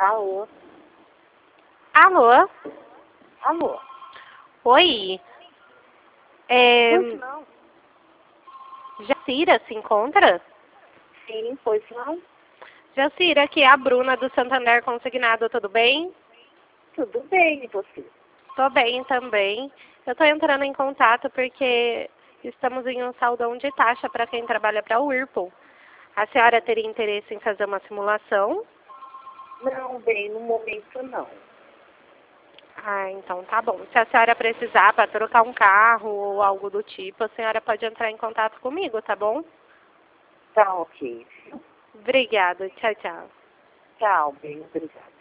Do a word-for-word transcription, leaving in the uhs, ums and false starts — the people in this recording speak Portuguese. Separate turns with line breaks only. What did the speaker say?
Alô?
Alô?
Alô?
Oi. É,
Pois não.
Jacira se encontra?
Sim, pois não.
Jacira, aqui é a Bruna do Santander Consignado, tudo bem?
Tudo bem, e você?
Tô bem também. Eu tô entrando em contato porque estamos em um saldão de taxa para quem trabalha para a Whirlpool. A senhora teria interesse em fazer uma simulação?
Não, bem, no momento não.
Ah, então tá bom. Se a senhora precisar para trocar um carro ou algo do tipo, a senhora pode entrar em contato comigo, tá bom?
Tá ok.
Obrigada. Tchau, tchau.
Tchau, bem, obrigada.